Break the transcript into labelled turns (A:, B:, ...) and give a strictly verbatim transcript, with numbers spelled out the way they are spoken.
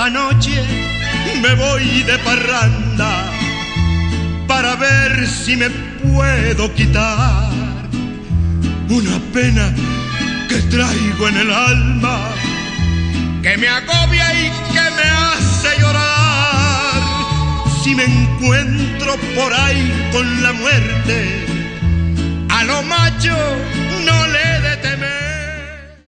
A: esta noche me voy de parranda para ver si me puedo quitar una pena que traigo en el alma, que me agobia y que me hace llorar. Si me encuentro por ahí con la muerte, a lo macho no le